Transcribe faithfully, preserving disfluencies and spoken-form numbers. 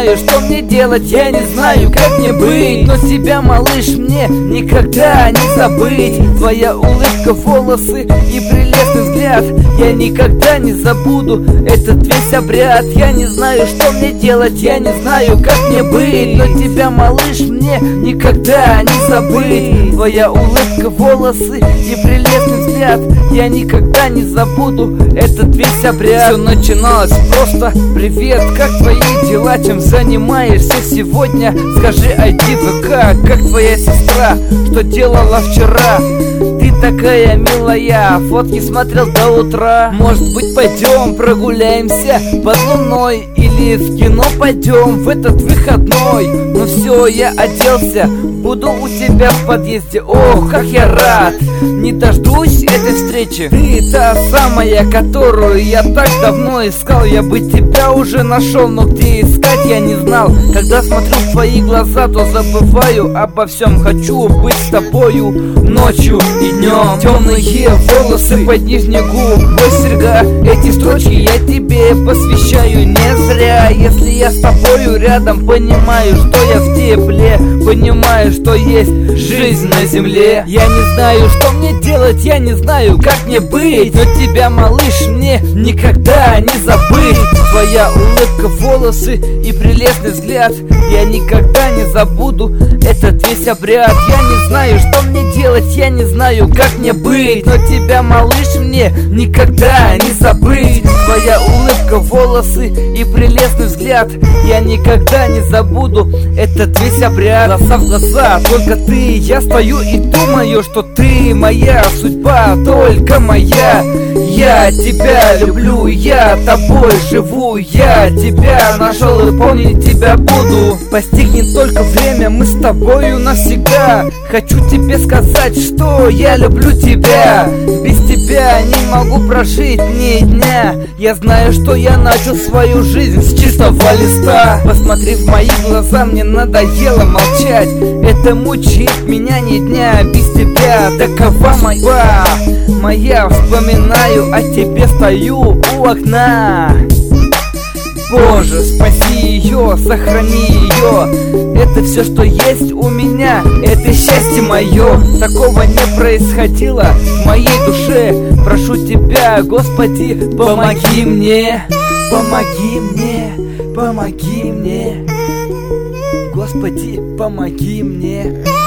знаю, что мне делать, я не знаю, как мне быть. Но тебя, малыш, мне никогда не забыть. Твоя улыбка, волосы и прелестный взгляд, я никогда не забуду этот весь обряд. Я не знаю, что мне делать, я не знаю, как мне быть. Но тебя, малыш, мне никогда не забыть. Твоя улыбка, волосы и прелестный взгляд, я никогда не забуду этот весь обряд. Все начиналось просто: привет, как твои дела, чем занимаешься сегодня? Скажи, ай ди вэ ка, как твоя сестра, что делала вчера? Ты такая милая, фотки смотрел до утра. Может быть, пойдем прогуляемся под луной, или в кино пойдем в этот выходной? Ну все, я оделся, буду у тебя в подъезде. Ох, как я рад, не дождусь этой встречи. Ты та самая, которую я так давно искал. Я бы тебя уже нашел, но где искать я не знал. Когда смотрю в твои глаза, то забываю обо всем. Хочу быть с тобою ночью и днем. Темные волосы под нижней губой серьга, эти строчки я тебе посвящаю не зря. Если я с тобою рядом, понимаю, что я в тепле, понимаю, что есть жизнь на земле. Я не знаю, что мне делать, я не знаю, как мне быть. Но тебя, малыш, мне никогда не забыть. Твоя улыбка, волосы и прелестный взгляд, я никогда не забуду этот весь обряд. Я не знаю, что мне делать, я не знаю, как мне быть. Но тебя, малыш, мне никогда не забыть. Твоя улыбка, волосы и прелестный взгляд, я никогда не забуду этот весь обряд. Глаза в глаза, только ты, я стою и думаю, что ты моя судьба, только моя. Я тебя люблю, я тобой живу, я тебя нашел и помнить тебя буду. Постигнет только время, мы с тобою навсегда. Хочу тебе сказать, что я люблю тебя. Без тебя не могу прожить ни дня. Я знаю, что я начал свою жизнь с чистого листа. Посмотри в мои глаза, мне надоело молчать. Это мучает меня ни дня. Без тебя такова моя, моя. Вспоминаю о тебе, стою у окна. Боже, спаси ее, сохрани ее. Это все, что есть у меня, это счастье мое. Такого не происходило в моей душе. Прошу тебя, Господи, помоги мне. Помоги мне, помоги мне. Господи, помоги мне.